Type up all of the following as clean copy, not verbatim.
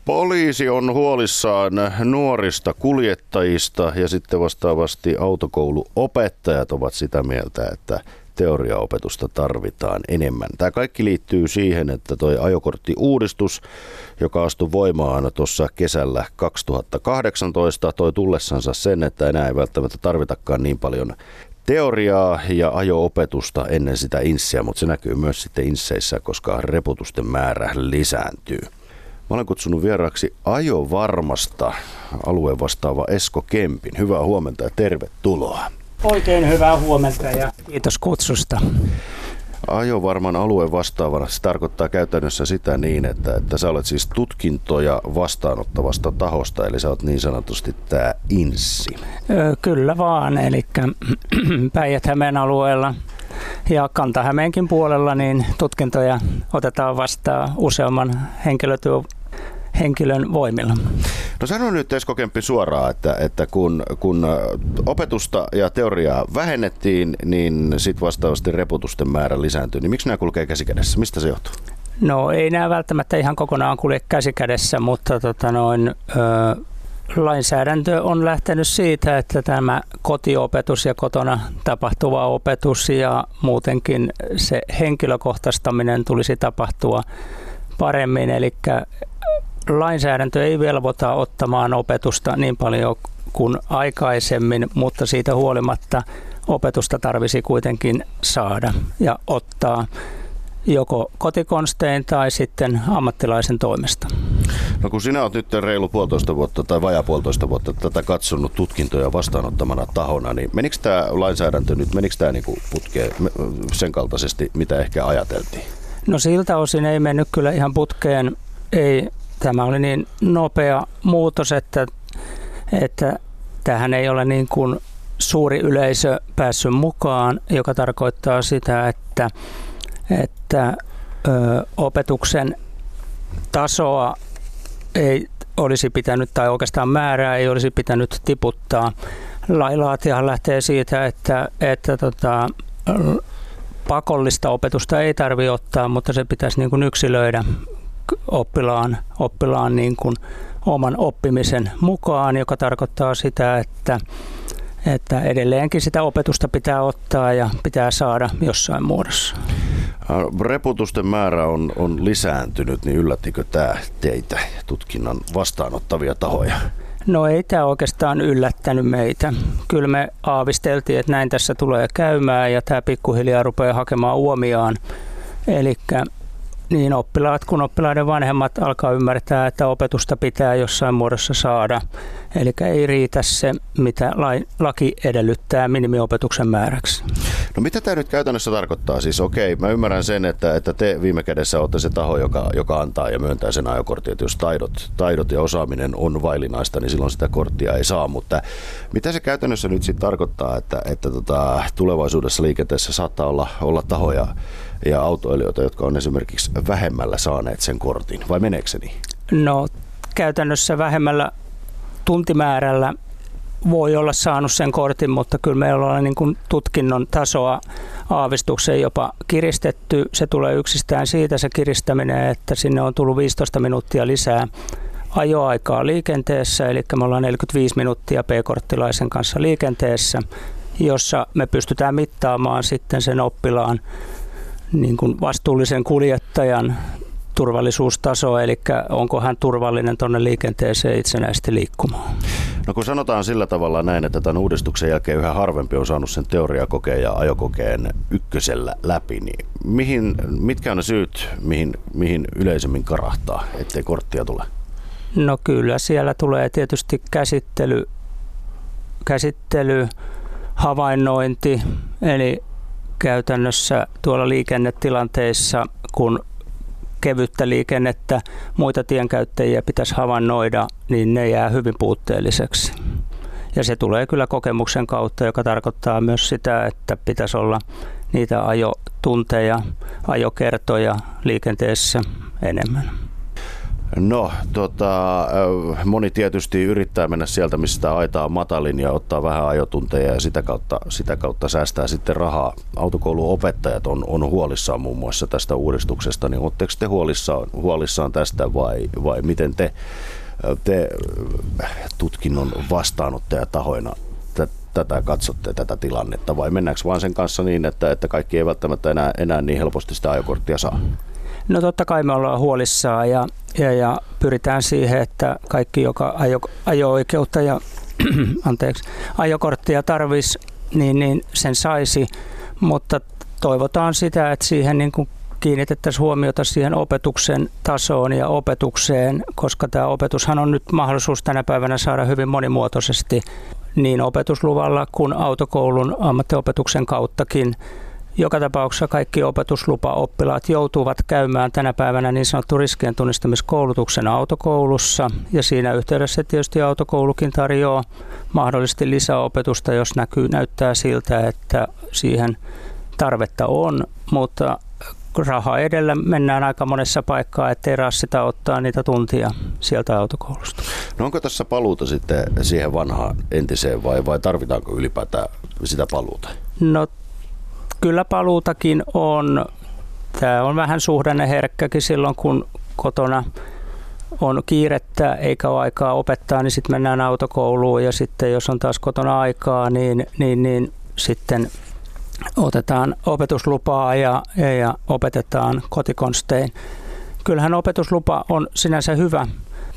Poliisi on huolissaan nuorista kuljettajista ja sitten vastaavasti autokouluopettajat ovat sitä mieltä, että teoriaopetusta tarvitaan enemmän. Tämä kaikki liittyy siihen, että toi ajokorttiuudistus, joka astui voimaan tuossa kesällä 2018, toi tullessansa sen, että enää ei välttämättä tarvitakaan niin paljon teoriaa ja ajo-opetusta ennen sitä inssiä, mutta se näkyy myös sitten insseissä, koska reputusten määrä lisääntyy. Mä olen kutsunut vieraaksi Ajovarmasta alueen vastaava Esko Kempin. Hyvää huomenta ja tervetuloa. Oikein hyvää huomenta ja kiitos kutsusta. Ajovarman alueen vastaavana se tarkoittaa käytännössä sitä niin, että sä olet siis tutkintoja vastaanottavasta tahosta, eli sä olet niin sanotusti tää inssi. Kyllä vaan, eli Päijät-Hämeen alueella ja Kanta-Hämeenkin puolella niin tutkintoja otetaan vastaan useamman henkilön voimilla. No sano nyt Esko Kemppi suoraan, että kun opetusta ja teoriaa vähennettiin, niin sitten vastaavasti reputusten määrä lisääntyi. Niin miksi nämä kulkee käsikädessä? Mistä se johtuu? No ei nämä välttämättä ihan kokonaan kulje käsikädessä, mutta lainsäädäntö on lähtenyt siitä, että tämä kotiopetus ja kotona tapahtuva opetus ja muutenkin se henkilökohtaistaminen tulisi tapahtua paremmin, eli lainsäädäntö ei velvoita ottamaan opetusta niin paljon kuin aikaisemmin, mutta siitä huolimatta opetusta tarvisi kuitenkin saada ja ottaa joko kotikonstein tai sitten ammattilaisen toimesta. No kun sinä olet nyt reilu puolitoista vuotta tai vajaa puolitoista vuotta tätä katsonut tutkintoja vastaanottamana tahona, niin menikö tämä lainsäädäntö nyt, niinku putkeen sen kaltaisesti, mitä ehkä ajateltiin? No siltä osin ei mennyt kyllä ihan putkeen. Tämä oli niin nopea muutos, että tähän ei ole niin kuin suuri yleisö päässyt mukaan, joka tarkoittaa sitä, että opetuksen tasoa ei olisi pitänyt, tai oikeastaan määrää ei olisi pitänyt tiputtaa. Lainlaatijahan lähtee siitä, että pakollista opetusta ei tarvitse ottaa, mutta se pitäisi niin kuin yksilöidä oppilaan niin kuin oman oppimisen mukaan, joka tarkoittaa sitä, että edelleenkin sitä opetusta pitää ottaa ja pitää saada jossain muodossa. Reputusten määrä on lisääntynyt, niin yllättikö tämä teitä tutkinnan vastaanottavia tahoja? No ei tämä oikeastaan yllättänyt meitä. Kyllä me aavisteltiin, että näin tässä tulee käymään ja tämä pikkuhiljaa rupeaa hakemaan uomiaan. Eli niin oppilaat kuin oppilaiden vanhemmat alkaa ymmärtää, että opetusta pitää jossain muodossa saada. Eli ei riitä se, mitä laki edellyttää minimiopetuksen määräksi. No mitä tämä nyt käytännössä tarkoittaa? Siis okei, mä ymmärrän sen, että te viime kädessä olette se taho, joka antaa ja myöntää sen ajokortin, että jos taidot ja osaaminen on vaillinaista, niin silloin sitä korttia ei saa. Mutta mitä se käytännössä nyt sitten tarkoittaa, että tulevaisuudessa liikenteessä saattaa olla tahoja ja autoilijoita, jotka on esimerkiksi vähemmällä saaneet sen kortin, vai meneekö se niin? No käytännössä vähemmällä tuntimäärällä voi olla saanut sen kortin, mutta kyllä meillä on niin kuin tutkinnon tasoa aavistukseen jopa kiristetty. Se tulee yksistään siitä se kiristäminen, että sinne on tullut 15 minuuttia lisää ajoaikaa liikenteessä, eli me ollaan 45 minuuttia P-korttilaisen kanssa liikenteessä, jossa me pystytään mittaamaan sitten sen oppilaan niin kuin vastuullisen kuljettajan turvallisuustaso, eli onko hän turvallinen tuonne liikenteeseen itsenäisesti liikkumaan. No kun sanotaan sillä tavalla näin, että tämän uudistuksen jälkeen yhä harvempi on saanut sen teoriakokeen ja ajokokeen ykkösellä läpi, niin mitkä on ne syyt, mihin yleisemmin karahtaa, ettei korttia tule? No kyllä, siellä tulee tietysti käsittely, havainnointi, eli käytännössä tuolla liikennetilanteissa, kun kevyttä liikennettä, muita tienkäyttäjiä pitäisi havainnoida, niin ne jää hyvin puutteelliseksi. Ja se tulee kyllä kokemuksen kautta, joka tarkoittaa myös sitä, että pitäisi olla niitä ajotunteja, ajokertoja liikenteessä enemmän. No, moni tietysti yrittää mennä sieltä, missä sitä aita on matalin ja ottaa vähän ajotunteja ja sitä kautta säästää sitten rahaa. Autokouluopettajat on huolissaan muun muassa tästä uudistuksesta, niin oletteko te huolissaan tästä vai miten te tutkinnon vastaanottajatahoina tätä katsotte, tätä tilannetta, vai mennäänkö vaan sen kanssa niin, että kaikki ei välttämättä enää niin helposti sitä ajokorttia saa? No totta kai me ollaan huolissaan ja pyritään siihen, että kaikki, joka ajo-oikeutta ja ajokorttia tarvitsisi, niin sen saisi, mutta toivotaan sitä, että siihen niin kuin kiinnitettäisiin huomiota siihen opetuksen tasoon ja opetukseen, koska tämä opetushan on nyt mahdollisuus tänä päivänä saada hyvin monimuotoisesti niin opetusluvalla kuin autokoulun ammattiopetuksen kauttakin. Joka tapauksessa kaikki opetuslupaoppilaat joutuvat käymään tänä päivänä niin sanottu riskien tunnistamiskoulutuksen autokoulussa, ja siinä yhteydessä tietysti autokoulukin tarjoaa mahdollisesti lisäopetusta, jos näyttää siltä, että siihen tarvetta on, mutta raha edellä mennään aika monessa paikkaa, ettei rassita ottaa niitä tuntia sieltä autokoulusta. No onko tässä paluuta sitten siihen vanhaan entiseen vai tarvitaanko ylipäätään sitä paluuta? No kyllä paluutakin on. Tämä on vähän suhdanneherkkäkin silloin, kun kotona on kiirettä eikä ole aikaa opettaa, niin sitten mennään autokouluun, ja sitten jos on taas kotona aikaa, niin sitten otetaan opetuslupaa ja opetetaan kotikonstein. Kyllähän opetuslupa on sinänsä hyvä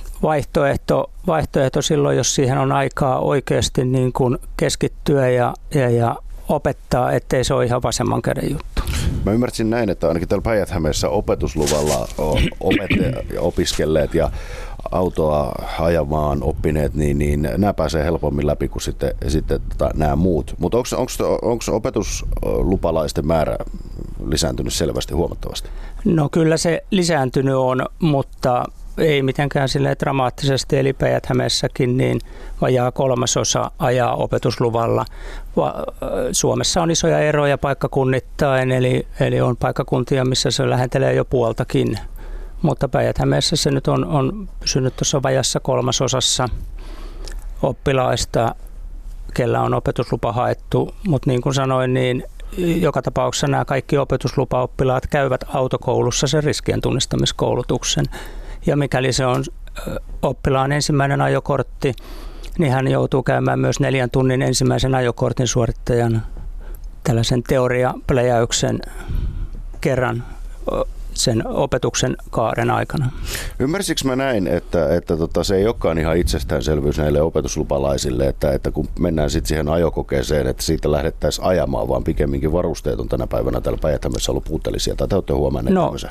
vaihtoehto silloin, jos siihen on aikaa oikeasti niin kuin keskittyä ja opettaa, ettei se ole ihan vasemman käden juttu. Mä ymmärsin näin, että ainakin täällä Päijät-Hämeessä opetusluvalla opiskelleet ja autoa ajamaan oppineet, niin nämä pääsee helpommin läpi kuin sitten nämä muut. Mutta onko opetuslupalaisten määrä lisääntynyt selvästi huomattavasti? No kyllä se lisääntynyt on, mutta ei mitenkään silleen dramaattisesti, eli Päijät-Hämeessäkin niin vajaa 1/3 ajaa opetusluvalla. Suomessa on isoja eroja paikkakunnittain, eli on paikkakuntia, missä se lähentelee jo puoltakin. Mutta Päijät-Hämeessä se nyt on pysynyt tuossa vajassa 1/3 oppilaista, kellä on opetuslupa haettu. Mutta niin kuin sanoin, niin joka tapauksessa nämä kaikki opetuslupaoppilaat käyvät autokoulussa sen riskien tunnistamiskoulutuksen. Ja mikäli se on oppilaan ensimmäinen ajokortti, niin hän joutuu käymään myös 4 tunnin ensimmäisen ajokortin suorittajan tällaisen teoriapläjäyksen kerran sen opetuksen kaaren aikana. Ymmärsikö mä näin, että se ei olekaan ihan itsestäänselvyys näille opetuslupalaisille, että kun mennään sitten siihen ajokokeeseen, että siitä lähdettäisiin ajamaan, vaan pikemminkin varusteet on tänä päivänä täällä Päijät-Hämeessä ollut puutteellisia, tai te olette huomanneet tämmöisen?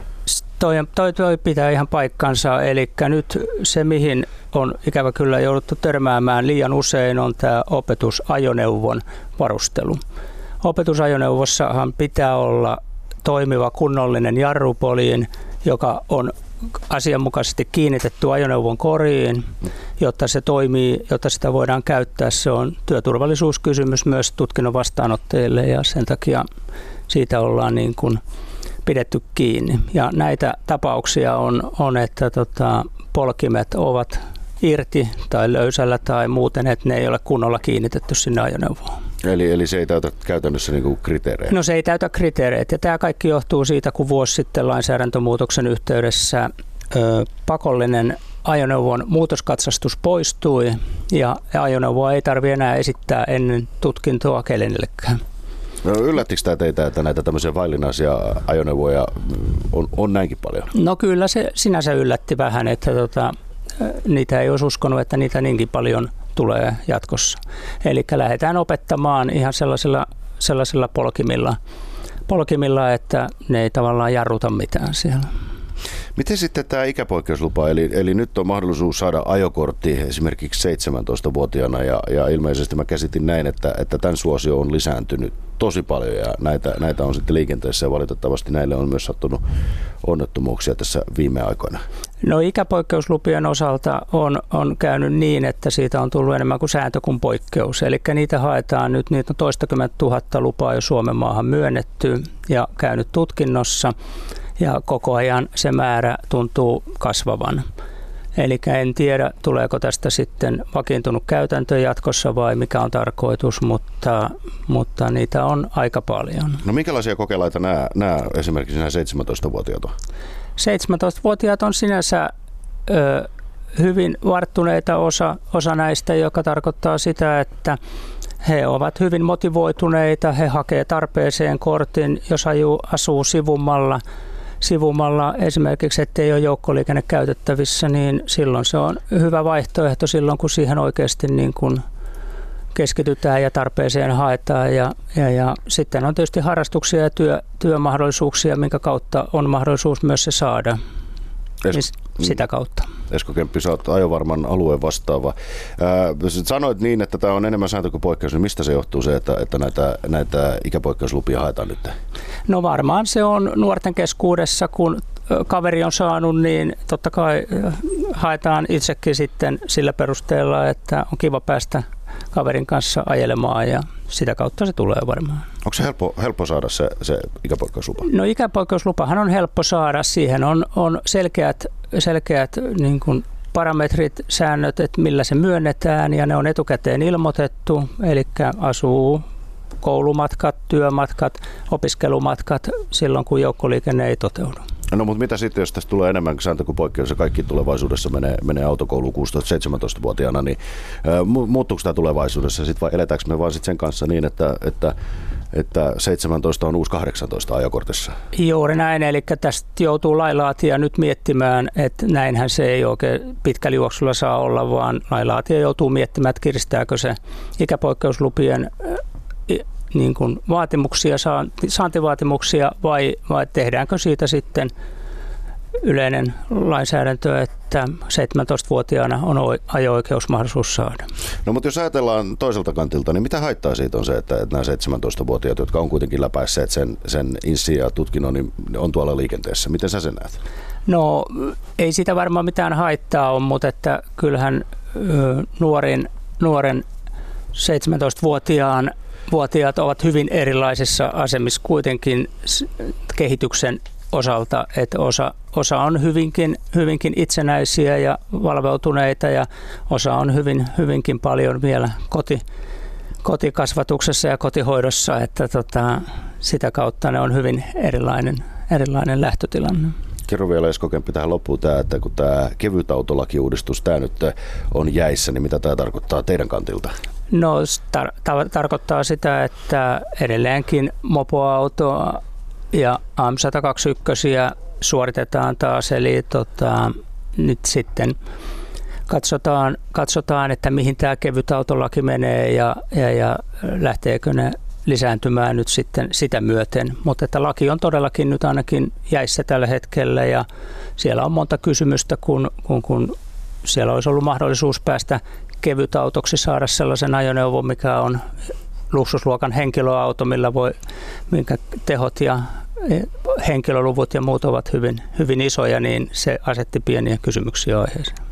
Toi pitää ihan paikkansa, eli nyt se, mihin on ikävä kyllä jouduttu törmäämään liian usein, on tämä opetusajoneuvon varustelu. Opetusajoneuvossahan pitää olla toimiva kunnollinen jarrupoljin, joka on asianmukaisesti kiinnitetty ajoneuvon koriin, jotta se toimii, jotta sitä voidaan käyttää. Se on työturvallisuuskysymys myös tutkinnon vastaanottajille, ja sen takia siitä ollaan niin kuin pidetty kiinni. Ja näitä tapauksia on että polkimet ovat irti tai löysällä tai muuten, että ne ei ole kunnolla kiinnitetty sinne ajoneuvoon. Eli se ei täytä käytännössä niinku kriteerejä? No se ei täytä kriteereitä. Ja tämä kaikki johtuu siitä, kun vuosi sitten lainsäädäntömuutoksen yhteydessä pakollinen ajoneuvon muutoskatsastus poistui ja ajoneuvoa ei tarvitse enää esittää ennen tutkintoa kenellekään. No, yllättikö tämä teitä, että näitä tämmöisiä vaillinaisia ajoneuvoja on näinkin paljon? No kyllä se sinänsä yllätti vähän, että niitä ei olisi uskonut, että niitä niinkin paljon tulee jatkossa. Eli lähdetään opettamaan ihan sellaisilla polkimilla, että ne ei tavallaan jarruta mitään siellä. Miten sitten tämä ikäpoikkeuslupa, eli nyt on mahdollisuus saada ajokortti esimerkiksi 17-vuotiaana ja ilmeisesti mä käsitin näin, että tämän suosio on lisääntynyt tosi paljon ja näitä on sitten liikenteessä ja valitettavasti näille on myös sattunut onnettomuuksia tässä viime aikoina. No ikäpoikkeuslupien osalta on käynyt niin, että siitä on tullut enemmän kuin sääntö kuin poikkeus. Eli niitä haetaan nyt, niitä on 20 000 lupaa jo Suomen maahan myönnetty ja käynyt tutkinnossa. ja koko ajan se määrä tuntuu kasvavan. Eli en tiedä, tuleeko tästä sitten vakiintunut käytäntö jatkossa vai mikä on tarkoitus, mutta niitä on aika paljon. No minkälaisia kokelaita nämä esimerkiksi nämä 17-vuotiaat on? 17-vuotiaat on sinänsä hyvin varttuneita osa näistä, joka tarkoittaa sitä, että he ovat hyvin motivoituneita, he hakee tarpeeseen kortin, jos asuu sivumalla esimerkiksi, ettei ole joukkoliikenne käytettävissä, niin silloin se on hyvä vaihtoehto silloin, kun siihen oikeasti niin kuin keskitytään ja tarpeeseen haetaan. Ja sitten on tietysti harrastuksia ja työmahdollisuuksia, minkä kautta on mahdollisuus myös se saada sitä kautta. Esko Kemppi, sä oot ajovarman alueen vastaava. Sanoit niin, että tämä on enemmän sääntö kuin poikkeus. Niin mistä se johtuu se, että näitä ikäpoikkeuslupia haetaan nyt? No varmaan se on nuorten keskuudessa, kun kaveri on saanut, niin totta kai haetaan itsekin sitten sillä perusteella, että on kiva päästä kaverin kanssa ajelemaan ja sitä kautta se tulee varmaan. Onko se helppo saada se ikäpoikkeuslupa? No ikäpoikkeuslupahan on helppo saada. Siihen on selkeät niin kuin parametrit, säännöt, että millä se myönnetään ja ne on etukäteen ilmoitettu. Eli asuu, koulumatkat, työmatkat, opiskelumatkat silloin, kun joukkoliikenne ei toteudu. No mutta mitä sitten, jos tästä tulee enemmän sääntö kuin poikkeus ja kaikki tulevaisuudessa menee autokouluun 16-17-vuotiaana, niin muuttuuko tämä tulevaisuudessa sitten vai eletäänkö me vaan sitten sen kanssa niin, että 17 on uusi 18 ajokortissa? Juuri näin, eli tästä joutuu lainlaatija nyt miettimään, että näinhän se ei oikein pitkällä juoksulla saa olla, vaan lainlaatija joutuu miettimään, että kiristääkö se ikäpoikkeuslupien niin kuin vaatimuksia, saantivaatimuksia vai tehdäänkö siitä sitten yleinen lainsäädäntö, että 17-vuotiaana on ajo-oikeusmahdollisuus saada. No mutta jos ajatellaan toiselta kantilta, niin mitä haittaa siitä on se, että nämä 17-vuotiaat, jotka on kuitenkin läpäisseet sen inssi ja tutkinnon, niin on tuolla liikenteessä. Miten sä sen näet? No ei siitä varmaan mitään haittaa ole, mutta että kyllähän nuoren 17-vuotiaat ovat hyvin erilaisissa asemissa kuitenkin kehityksen osalta, että osa on hyvinkin itsenäisiä ja valveutuneita ja osa on hyvinkin paljon vielä kotikasvatuksessa ja kotihoidossa, että sitä kautta ne on hyvin erilainen lähtötilanne. Kerro vielä Esko Kemppi tähän loppuun että kun tämä kevytautolakiuudistus tämä nyt on jäissä, niin mitä tämä tarkoittaa teidän kantilta? No tarkoittaa sitä, että edelleenkin mopoautoa ja AM121 suoritetaan taas, eli nyt sitten katsotaan, että mihin tämä kevytautolaki menee ja lähteekö ne lisääntymään nyt sitten sitä myöten. Mutta että laki on todellakin nyt ainakin jäissä tällä hetkellä ja siellä on monta kysymystä, kun siellä olisi ollut mahdollisuus päästä kevytautoksi, saada sellaisen ajoneuvon, mikä on luksusluokan henkilöauto, minkä tehot ja henkilöluvut ja muut ovat hyvin isoja, niin se asetti pieniä kysymyksiä aiheeseen.